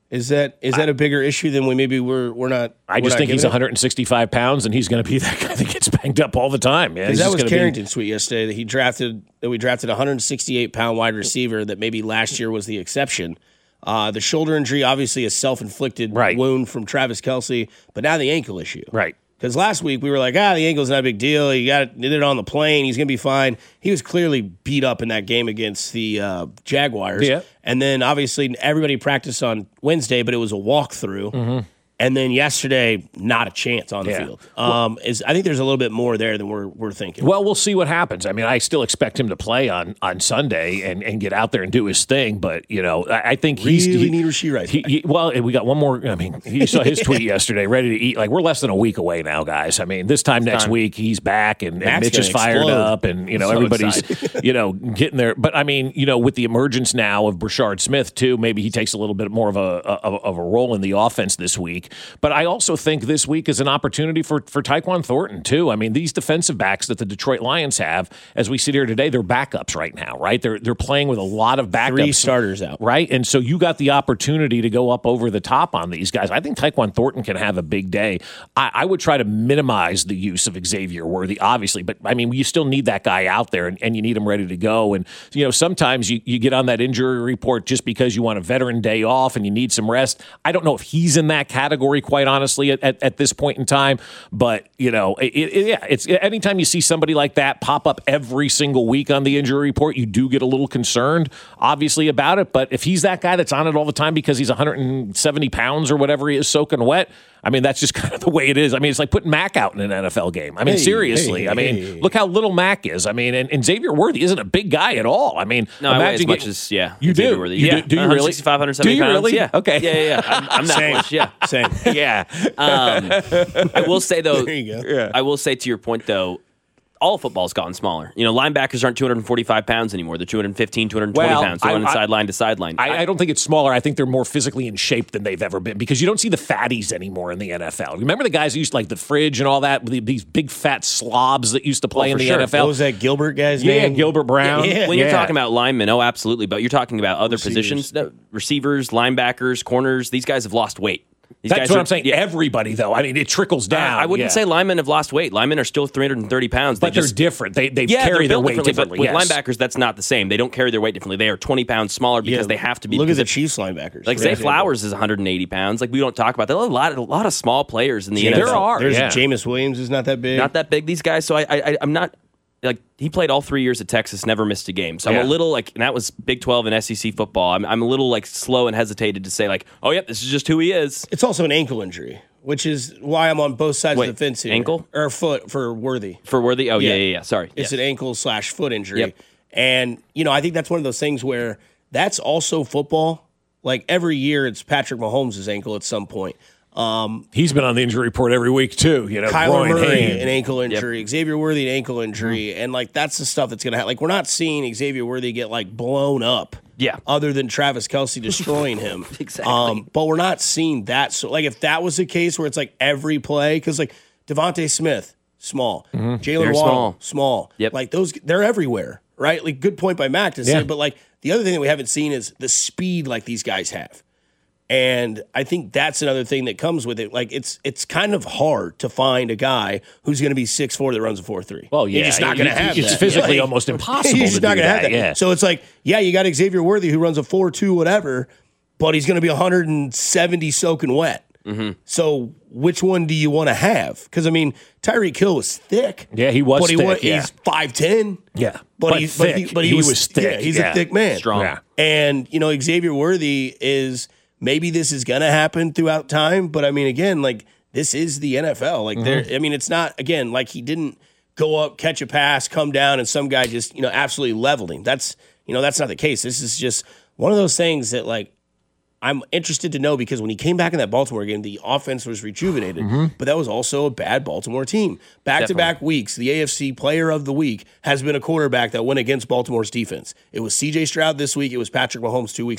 Is that a bigger issue than we're not? I just think he's 165 pounds, and he's going to be that guy that gets banged up all the time. Yeah, that was Carrington's tweet yesterday that we drafted a 168-pound wide receiver that maybe last year was the exception. The shoulder injury, obviously a self-inflicted wound from Travis Kelce, but now the ankle issue. Right. Because last week we were like, the ankle's not a big deal. He did it on the plane. He's going to be fine. He was clearly beat up in that game against the Jaguars. Yeah. And then obviously everybody practiced on Wednesday, but it was a walkthrough. Mm-hmm. And then yesterday, not a chance on the field. I think there's a little bit more there than we're thinking. Well, we'll see what happens. I mean, I still expect him to play on Sunday and get out there and do his thing. But, I think he need Rashee Rice. Well, we got one more. I mean, he saw his tweet yesterday, ready to eat. Like, we're less than a week away now, guys. I mean, this time next week, he's back and Mitch is fired up and, everybody's, getting there. But, I mean, with the emergence now of Brashard Smith, too, maybe he takes a little bit more of a role in the offense this week. But I also think this week is an opportunity for Tyquan Thornton, too. I mean, these defensive backs that the Detroit Lions have, as we sit here today, they're backups right now, right? They're playing with a lot of backups. 3 starters out. Right? And so you got the opportunity to go up over the top on these guys. I think Tyquan Thornton can have a big day. I would try to minimize the use of Xavier Worthy, obviously. But, I mean, you still need that guy out there, and you need him ready to go. And, sometimes you get on that injury report just because you want a veteran day off and you need some rest. I don't know if he's in that category, quite honestly, at this point in time. But, it's anytime you see somebody like that pop up every single week on the injury report, you do get a little concerned, obviously, about it. But if he's that guy that's on it all the time because he's 170 pounds or whatever he is, soaking wet, I mean, that's just kind of the way it is. I mean, it's like putting Mac out in an NFL game. I mean, seriously. Look how little Mac is. I mean, and Xavier Worthy isn't a big guy at all. I mean, no, I weigh as much as, you Xavier do. Worthy. You do you really? 165, 170 do you pounds. Really? Yeah. Okay. Yeah. I'm that much. Yeah. Same. Yeah. I will say, though, there you go. Yeah. I will say to your point, though, all football's gotten smaller. Linebackers aren't 245 pounds anymore. They're 215, 220 pounds. They're running sideline to sideline. I don't think it's smaller. I think they're more physically in shape than they've ever been because you don't see the fatties anymore in the NFL. Remember the guys who used to like the fridge and all that, these big fat slobs that used to play in the NFL? What was that Gilbert guy's name? Yeah, Gilbert Brown. Yeah. When you're talking about linemen, absolutely. But you're talking about other positions, receivers, linebackers, corners. These guys have lost weight. That's what I'm saying. Yeah. Everybody, though. I mean, it trickles down. I wouldn't say linemen have lost weight. Linemen are still 330 pounds. But they're different. They carry their weight differently. But with linebackers, that's not the same. They don't carry their weight differently. They are 20 pounds smaller because they have to be. Look at the Chiefs linebackers. Like, Zay Flowers is 180 pounds. Like, we don't talk about that. A lot of small players in the NFL. There are. There's Jameis Williams is not that big. Not that big, these guys. So I'm not... Like, he played all 3 years at Texas, never missed a game. So I'm a little and that was Big 12 and SEC football. I'm a little slow and hesitated to say oh yeah, this is just who he is. It's also an ankle injury, which is why I'm on both sides of the fence here. Ankle or foot for Worthy? For Worthy? Oh yeah. Sorry, it's an ankle/foot injury, Yep. and I think that's one of those things where that's also football. Like every year, it's Patrick Mahomes' ankle at some point. He's been on the injury report every week too. Kyler Murray, an ankle injury, Xavier Worthy, an ankle injury, and that's the stuff that's going to happen. We're not seeing Xavier Worthy get blown up. Yeah. Other than Travis Kelce destroying him. Exactly. But we're not seeing that. So if that was the case where it's every play, because Devontae Smith, small, Jalen Waddle, small. Yep. Those, they're everywhere, right? Good point by Mac to say. But the other thing that we haven't seen is the speed these guys have. And I think that's another thing that comes with it. It's kind of hard to find a guy who's going to be 6'4" that runs a 4.3. Well, yeah. You're just not going to have that. It's physically almost impossible. He's just not going to have that. Yeah. So it's you got Xavier Worthy who runs a 4.2 whatever, but he's going to be 170 soaking wet. Mm-hmm. So which one do you want to have? Because, Tyreek Hill was thick. Yeah, he was thick. He's 5'10". Yeah. But he was thick. Yeah, he's a thick man. Strong. Yeah. And, Xavier Worthy is... Maybe this is going to happen throughout time, but again, this is the NFL. It's not, again, he didn't go up, catch a pass, come down, and some guy just, absolutely leveled him. That's not the case. This is just one of those things that, I'm interested to know because when he came back in that Baltimore game, the offense was rejuvenated, but that was also a bad Baltimore team. Back-to-back weeks, the AFC Player of the Week has been a quarterback that went against Baltimore's defense. It was C.J. Stroud this week. It was Patrick Mahomes 2 weeks ago. Right.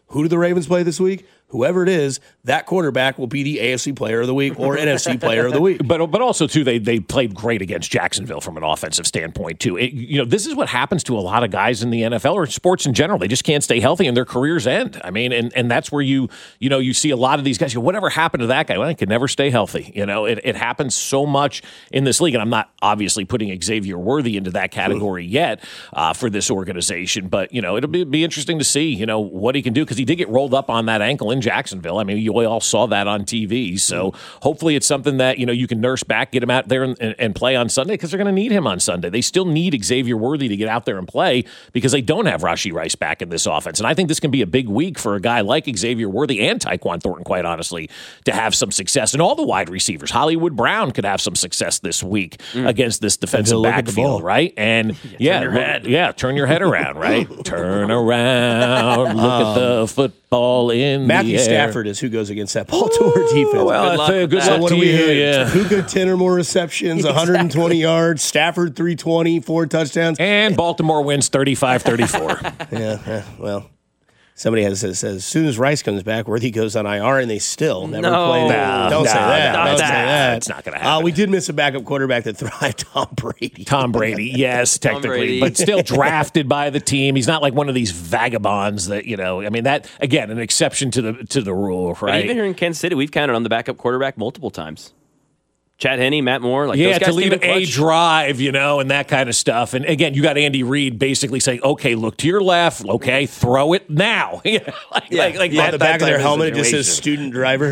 Who do the Ravens play this week? Whoever it is, that quarterback will be the AFC Player of the Week or NFC Player of the Week. But also, too, they played great against Jacksonville from an offensive standpoint, too. This is what happens to a lot of guys in the NFL or sports in general. They just can't stay healthy and their careers end. I mean, and that's where you see a lot of these guys, whatever happened to that guy? Well, he could never stay healthy. It happens so much in this league, and I'm not obviously putting Xavier Worthy into that category yet for this organization, but, it'll be interesting to see, what he can do, because he did get rolled up on that ankle in Jacksonville. I mean, you all saw that on TV. So hopefully it's something that, you can nurse back, get him out there and play on Sunday, because they're going to need him on Sunday. They still need Xavier Worthy to get out there and play because they don't have Rashee Rice back in this offense. And I think this can be a big week for a guy like Xavier Worthy and Tyquan Thornton, quite honestly, to have some success. And all the wide receivers, Hollywood Brown could have some success this week against this defensive backfield, right? And turn your head around, right? Turn around, look at the football in Matthew the air. Stafford is who goes against that Baltimore defense. Well, good luck what to do we you. hit? Yeah. Who good 10 or more receptions, 120 yards, Stafford 320, 4 touchdowns. And Baltimore wins 35-34. Yeah, well, somebody says as soon as Rice comes back, Worthy goes on IR, and they still never play. Don't say that. It's not going to happen. We did miss a backup quarterback that thrived, Tom Brady. Tom Brady, yes, technically, but still drafted by the team. He's not like one of these vagabonds that, I mean, that, again, an exception to the rule, right? But even here in Kansas City, we've counted on the backup quarterback multiple times. Chad Henne, Matt Moore, those guys to lead came in a clutch. drive, and that kind of stuff. And again, you got Andy Reid basically saying, "Okay, look to your left. Okay, throw it now." Like the back of their helmet, it just says "student driver."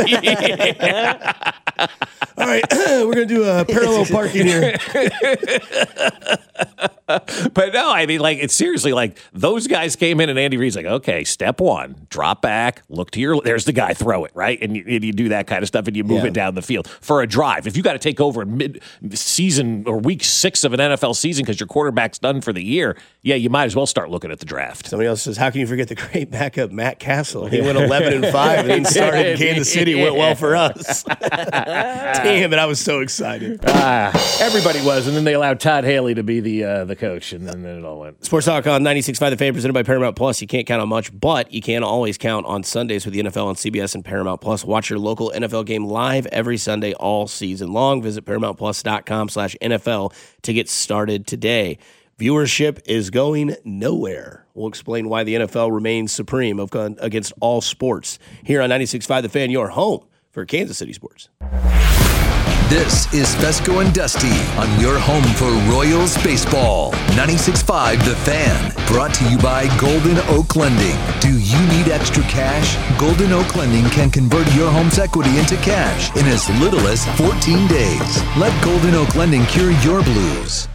All right, we're gonna do a parallel parking here. But no, I mean, it's seriously those guys came in and Andy Reid's like, okay, step one, drop back, look to your, there's the guy, throw it, right? And you do that kind of stuff and you move it down the field for a drive. If you got to take over in mid-season or week 6 of an NFL season because your quarterback's done for the year, you might as well start looking at the draft. Somebody else says, how can you forget the great backup Matt Castle? He went 11-5 and then started in Kansas City, went well for us. Damn it, I was so excited. Everybody was, and then they allowed Todd Haley to be the coach, and then it all went. Sports Talk on 96.5 The Fan, presented by Paramount Plus. You can't count on much, but you can always count on Sundays with the NFL on CBS and Paramount Plus. Watch your local NFL game live every Sunday all season long. Visit ParamountPlus.com/NFL to get started today. Viewership is going nowhere. We'll explain why the NFL remains supreme against all sports. Here on 96.5 The Fan, your home for Kansas City sports. This is Fesco and Dusty on your home for Royals baseball. 96.5 The Fan, brought to you by Golden Oak Lending. Do you need extra cash? Golden Oak Lending can convert your home's equity into cash in as little as 14 days. Let Golden Oak Lending cure your blues.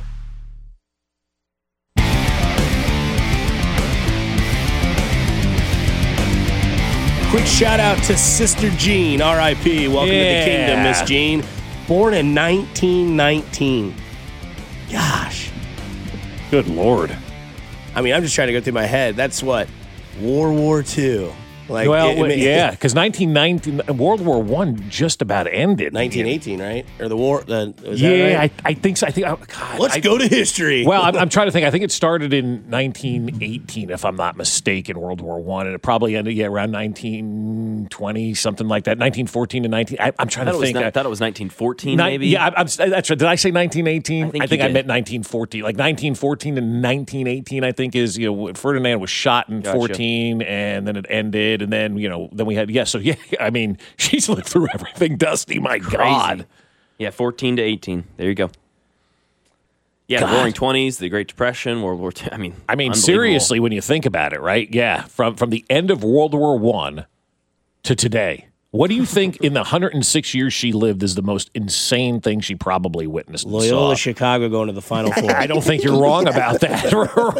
Quick shout out to Sister Jean, R.I.P. Welcome to the kingdom, Miss Jean. Born in 1919. Gosh. Good Lord. I mean, I'm just trying to go through my head. That's what? World War II. Because 1919, World War I just about ended. 1918, right? Or the war? Right? I think so. Let's go to history. Well, I'm trying to think. I think it started in 1918, if I'm not mistaken, World War I, and it probably ended around 1920, something like that. 1914 to 19. I'm trying to think. I thought it was 1914, maybe. Yeah, that's right. Did I say 1918? I think I meant 1914. Like 1914 to 1918, I think is Ferdinand was shot in 14, and then it ended. And then, then we had, I mean, she's looked through everything, Dusty, my Crazy. God. Yeah, 14 to 18. There you go. Yeah, the Roaring 20s, the Great Depression, World War II. I mean, seriously, when you think about it, right? Yeah, from the end of World War I to today. What do you think in the 106 years she lived is the most insane thing she probably witnessed? Loyola Chicago going to the Final Four. I don't think you're wrong about that,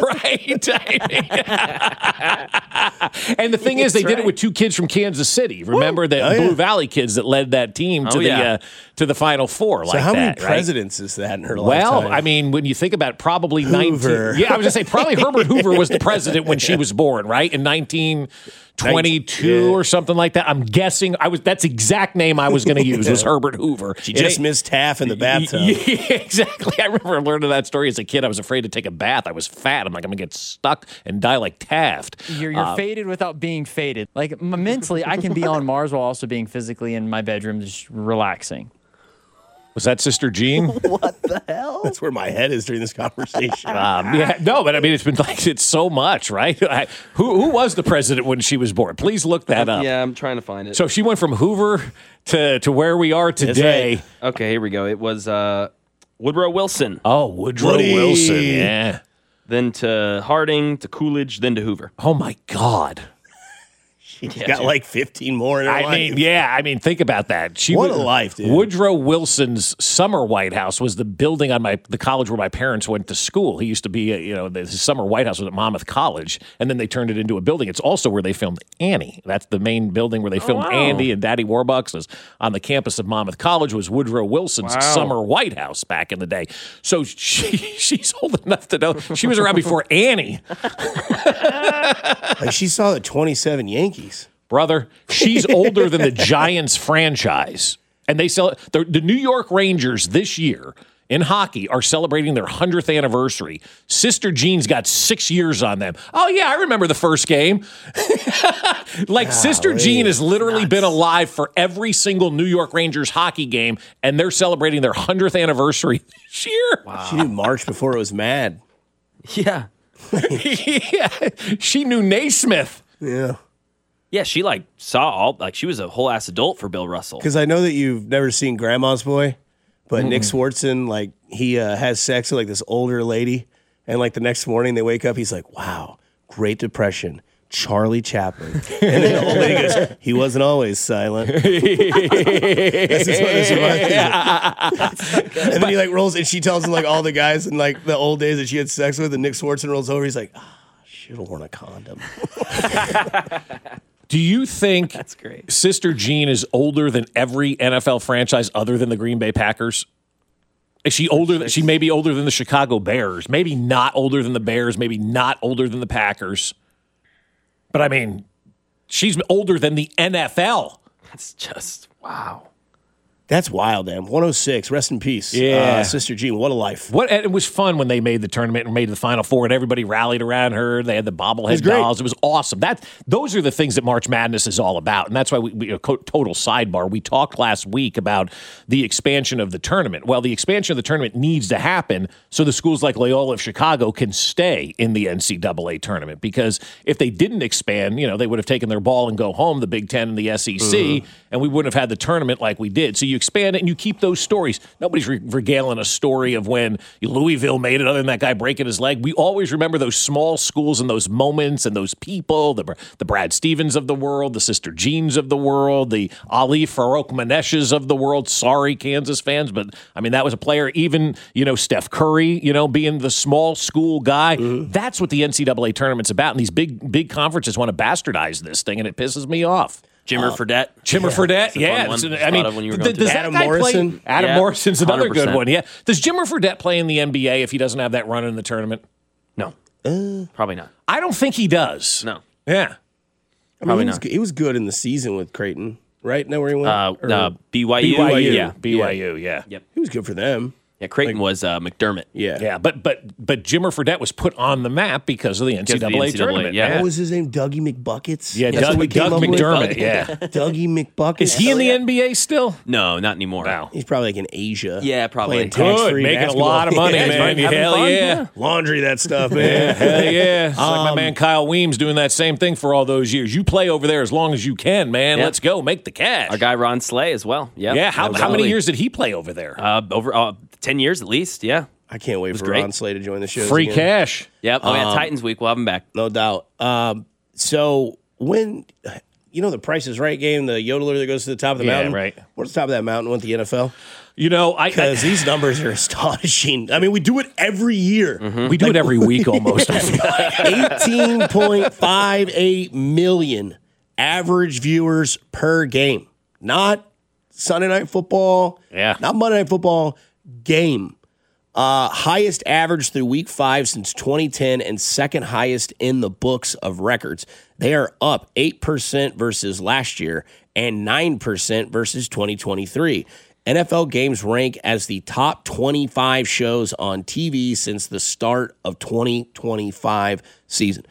right? And the thing is, they did it with 2 kids from Kansas City. Remember the Blue Valley kids that led that team to the Final Four. So how many presidents is that in her lifetime? Well, I mean, when you think about it, probably Hoover. 19. Yeah, I was going to say probably Herbert Hoover was the president when she was born, right? In 22 or something like that. I'm guessing that's the exact name I was going to use was Herbert Hoover. She just missed half in the bathtub. Yeah, exactly. I remember learning that story as a kid. I was afraid to take a bath. I was fat. I'm like, I'm going to get stuck and die like Taft. You're faded without being faded. Like mentally, I can be on Mars while also being physically in my bedroom just relaxing. Was that Sister Jean? What the hell? That's where my head is during this conversation. But I mean, it's so much, right? Who was the president when she was born? Please look that up. Yeah, I'm trying to find it. So she went from Hoover to where we are today. Right. Okay, here we go. It was Woodrow Wilson. Oh, Woodrow Wilson, yeah. Then to Harding, to Coolidge, then to Hoover. Oh, my God. She's got like 15 more in her life. I mean, think about that. What a life, dude. Woodrow Wilson's summer White House was the building on the college where my parents went to school. He used to be, his summer White House was at Monmouth College, and then they turned it into a building. It's also where they filmed Annie. That's the main building where they filmed Andy and Daddy Warbucks. Was on the campus of Monmouth College was Woodrow Wilson's summer White House back in the day. So she's old enough to know. She was around before Annie. Like she saw the 27 Yankees. Brother, she's older than the Giants franchise. And they the New York Rangers this year in hockey are celebrating their 100th anniversary. Sister Jean's got 6 years on them. Oh, yeah, I remember the first game. Sister Jean has literally been alive for every single New York Rangers hockey game, and they're celebrating their 100th anniversary this year. Wow. She knew March before it was Mad. Yeah. Yeah. She knew Naismith. Yeah. Yeah, she saw she was a whole ass adult for Bill Russell. Because I know that you've never seen Grandma's Boy, but Nick Swartzen, he has sex with this older lady, and the next morning they wake up, he's like, "Wow, Great Depression, Charlie Chaplin," and then the old lady goes, "He wasn't always silent." That's just what this reminds me of. And then he rolls, and she tells him all the guys in the old days that she had sex with, and Nick Swartzen rolls over, he's like, "Should have worn a condom." Do you think that's great? Sister Jean is older than every NFL franchise other than the Green Bay Packers? Is she older? She may be older than the Chicago Bears. Maybe not older than the Bears. Maybe not older than the Packers. But I mean, she's older than the NFL. That's just wow. That's wild, man. 106. Rest in peace. Yeah. Sister Jean, what a life. It was fun when they made the tournament and made the Final Four and everybody rallied around her. They had the bobblehead dolls. It was awesome. Those are the things that March Madness is all about. And that's why total sidebar. We talked last week about the expansion of the tournament. Well, the expansion of the tournament needs to happen so the schools like Loyola of Chicago can stay in the NCAA tournament. Because if they didn't expand, they would have taken their ball and go home, the Big Ten and the SEC, and we wouldn't have had the tournament like we did. So you expand it and you keep those stories. Nobody's regaling a story of when Louisville made it other than that guy breaking his leg. We always remember those small schools and those moments and those people, the Brad Stevens of the world, the Sister Jeans of the world, the Ali Farouk-Maneshes of the world. Sorry, Kansas fans, but I mean, that was a player. Even, Steph Curry, being the small school guy. That's what the NCAA tournament's about. And these big conferences want to bastardize this thing, and it pisses me off. Jimmer Fredette. Fredette, yeah. Does Adam Morrison? Adam Morrison's another 100%. good one, yeah. Does Jimmer Fredette play in the NBA if he doesn't have that run in the tournament? No. Probably not. I don't think he does. No. Yeah. Probably not. He was good in the season with Creighton, right? Know where he went? BYU. Yeah. BYU, yeah. Yep. He was good for them. Yeah, Creighton was McDermott. Yeah, but Jimmer Fredette was put on the map because of the NCAA tournament. Yeah. What was his name? Dougie McBuckets? Yeah, Doug McDermott, yeah. Dougie McBuckets. Is he in the NBA still? No, not anymore. Wow. He's probably in Asia. Yeah, probably. Good, making a lot of money, man. Hell yeah. Laundry that stuff, man. Hell yeah. It's like my man Kyle Weems doing that same thing for all those years. You play over there as long as you can, man. Yeah. Let's go. Make the cash. Our guy Ron Slay as well. Yep. Yeah. How many years did he play over there? Over 10 years at least, yeah. I can't wait for Ron Slay to join the show. Free cash. Yep. Oh, yeah, Titans week. We'll have him back. No doubt. So when, the Price is Right game, the yodeler that goes to the top of the mountain. Right. What's the top of that mountain with the NFL? Because these numbers are astonishing. I mean, we do it every year. Mm-hmm. We do it every week almost. 18.58 million average viewers per game. Not Sunday Night Football. Yeah. Not Monday Night Football. Game. Highest average through week 5 since 2010 and second highest in the books of records. They are up 8% versus last year and 9% versus 2023. NFL games rank as the top 25 shows on TV since the start of 2025 season.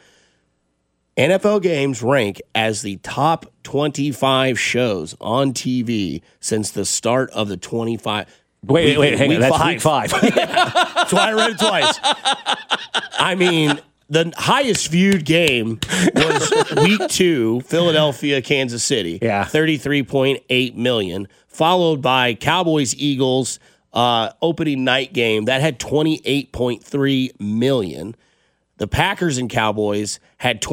NFL games rank as the top 25 shows on TV since the start of the 25. Wait, hang on. That's week 5. That's why I read it twice. I mean, the highest viewed game was week 2, Philadelphia, Kansas City. Yeah. 33.8 million. Followed by Cowboys-Eagles opening night game. That had 28.3 million. The Packers and Cowboys had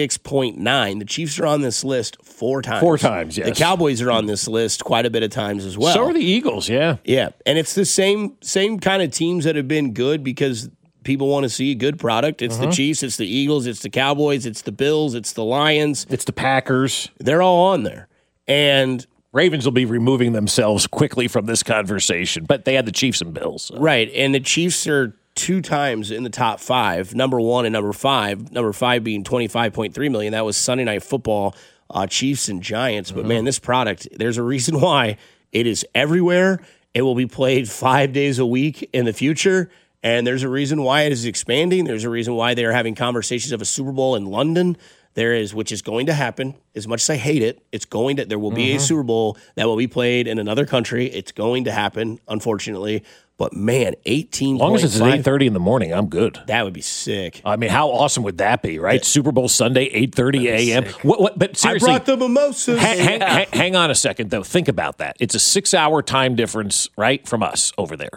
26.9. The Chiefs are on this list 4 times. 4 times, yes. The Cowboys are on this list quite a bit of times as well. So are the Eagles, yeah. Yeah, and it's the same kind of teams that have been good because people want to see a good product. It's the Chiefs, it's the Eagles, it's the Cowboys, it's the Bills, it's the Lions. It's the Packers. They're all on there. And Ravens will be removing themselves quickly from this conversation, but they had the Chiefs and Bills. So. Right, and the Chiefs are 2 times in the top 5, number 1 and number 5. Number 5 being 25.3 million. That was Sunday Night Football, Chiefs and Giants. But man, this product, there's a reason why it is everywhere. It will be played 5 days a week in the future. And there's a reason why it is expanding. There's a reason why they are having conversations of a Super Bowl in London. There is, which is going to happen. As much as I hate it, there will be a Super Bowl that will be played in another country. It's going to happen, unfortunately. But man, 18. As long as it's at 8:30 in the morning, I'm good. That would be sick. I mean, how awesome would that be, right? Super Bowl Sunday, 8:30 a.m. But seriously, I brought the mimosas. Hang on a second, though. Think about that. It's a 6-hour time difference, right, from us over there.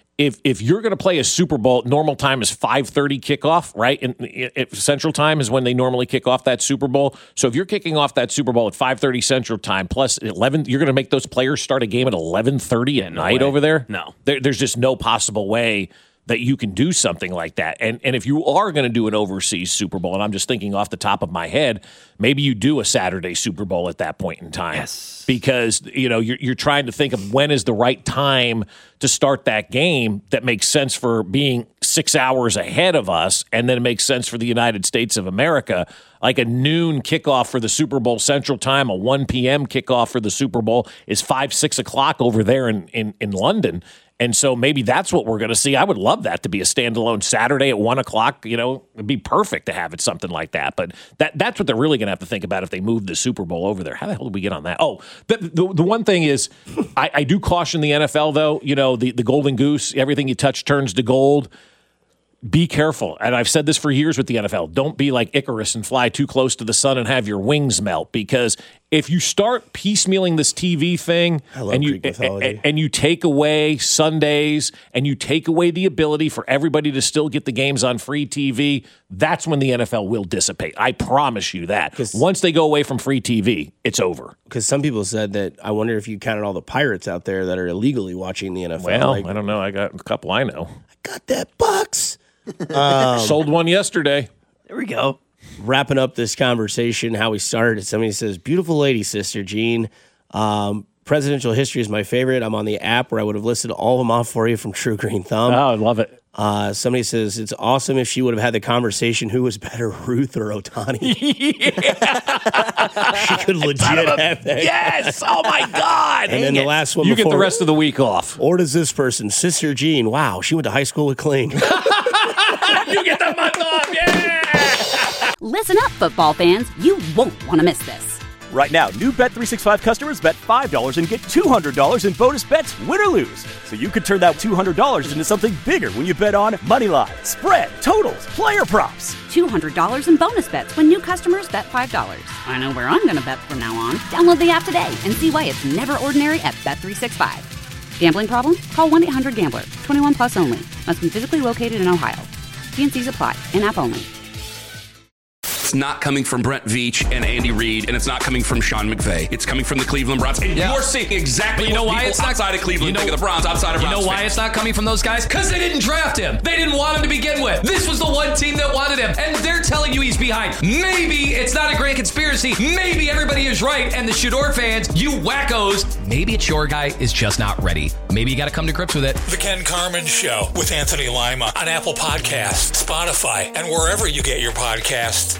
If you're going to play a Super Bowl, normal time is 5:30 kickoff, right? And Central Time is when they normally kick off that Super Bowl. So if you're kicking off that Super Bowl at 5:30 Central Time plus 11, you're going to make those players start a game at 11:30 at night over there? No. There's just no possible way that you can do something like that. And if you are going to do an overseas Super Bowl, and I'm just thinking off the top of my head, maybe you do a Saturday Super Bowl at that point in time. Yes. Because, you're trying to think of when is the right time to start that game that makes sense for being 6 hours ahead of us, and then it makes sense for the United States of America. Like a noon kickoff for the Super Bowl Central Time, a 1 p.m. kickoff for the Super Bowl is 5, 6 o'clock over there in London. And so maybe that's what we're going to see. I would love that to be a standalone Saturday at 1 o'clock. It'd be perfect to have it something like that. But that's what they're really going to have to think about if they move the Super Bowl over there. How the hell did we get on that? Oh, the one thing is I do caution the NFL, though. The golden goose, everything you touch turns to gold. Be careful. And I've said this for years with the NFL. Don't be like Icarus and fly too close to the sun and have your wings melt. Because if you start piecemealing this TV thing and you take away Sundays and you take away the ability for everybody to still get the games on free TV, that's when the NFL will dissipate. I promise you that. Once they go away from free TV, it's over. Because some people said that, I wonder if you counted all the pirates out there that are illegally watching the NFL. Well, I don't know. I got a couple I know. I got that bucks. Sold one yesterday. There we go. Wrapping up this conversation, how we started. Somebody says, beautiful lady, Sister Jean. Presidential history is my favorite. I'm on the app where I would have listed all of them off for you from True Green Thumb. Oh, I love it. Somebody says, it's awesome if she would have had the conversation, who was better, Ruth or Ohtani? She could legit have that. Yes! Oh, my God! And then the last one you before, get the rest of the week off. Or does this person, Sister Jean, wow, she went to high school with Kling. You get the month off, yeah! Listen up, football fans. You won't want to miss this. Right now, new Bet365 customers bet $5 and get $200 in bonus bets, win or lose. So you could turn that $200 into something bigger when you bet on moneyline, spread, totals, player props. $200 in bonus bets when new customers bet $5. I know where I'm going to bet from now on. Download the app today and see why it's never ordinary at Bet365. Gambling problem? Call 1-800-GAMBLER. 21 plus only. Must be physically located in Ohio. T&Cs apply. In-app only. It's not coming from Brent Veach and Andy Reid, and it's not coming from Sean McVay. It's coming from the Cleveland Browns. And you're seeing exactly what people outside of Cleveland think of the Browns, outside of Browns. You know why fans. it's not coming from those guys? Because they didn't draft him. They didn't want him to begin with. This was the one team that wanted him, and they're telling you he's behind. Maybe it's not a grand conspiracy. Maybe everybody is right, and the Shador fans, you wackos, maybe it's your guy is just not ready. Maybe you got to come to grips with it. The Ken Carman Show with Anthony Lima on Apple Podcasts, Spotify, and wherever you get your podcasts.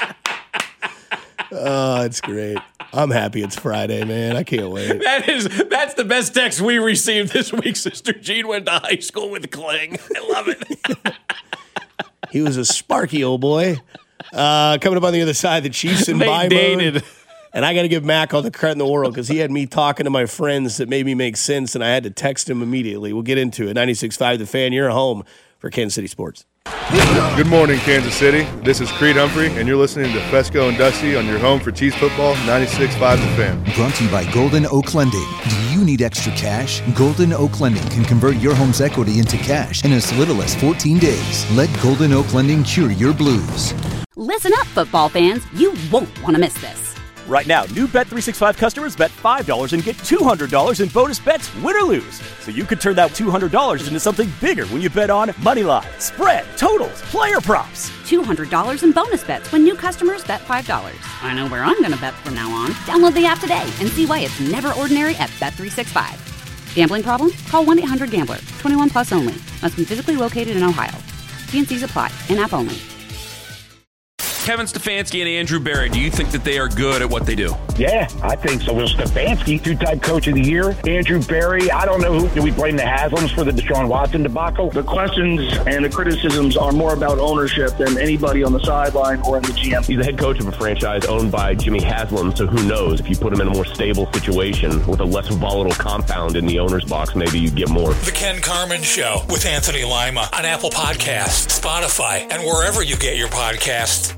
Oh, it's great. I'm happy it's Friday, man. I can't wait. That's the best text we received this week. Sister Jean went to high school with Kling. I love it. He was a sparky old boy. Coming up on the other side, the Chiefs and They dated. And I got to give Mac all the credit in the world because he had me talking to my friends that made me make sense, and I had to text him immediately. We'll get into it. 96.5 The Fan, you're home for Kansas City Sports. Good morning, Kansas City. This is Creed Humphrey, and you're listening to Fesco and Dusty on your home for Chiefs football, 96.5 The Fan. Brought to you by Golden Oak Lending. Do you need extra cash? Golden Oak Lending can convert your home's equity into cash in as little as 14 days. Let Golden Oak Lending cure your blues. Listen up, football fans. You won't want to miss this. Right now, new Bet365 customers bet $5 and get $200 in bonus bets, win or lose. So you could turn that $200 into something bigger when you bet on money line, spread, totals, player props. $200 in bonus bets when new customers bet $5. I know where I'm going to bet from now on. Download the app today and see why it's never ordinary at Bet365. Gambling problem? Call 1-800-GAMBLER. 21 plus only. Must be physically located in Ohio. T&Cs apply. In-app only. Kevin Stefanski and Andrew Berry, do you think that they are good at what they do? Yeah, I think so. Well, Stefanski, two-time coach of the year. Andrew Berry, I don't know who. Do we blame the Haslams for the Deshaun Watson debacle? The questions and the criticisms are more about ownership than anybody on the sideline or in the GM. He's the head coach of a franchise owned by Jimmy Haslam, so who knows? If you put him in a more stable situation with a less volatile compound in the owner's box, maybe you get more. The Ken Carman Show with Anthony Lima on Apple Podcasts, Spotify, and wherever you get your podcasts.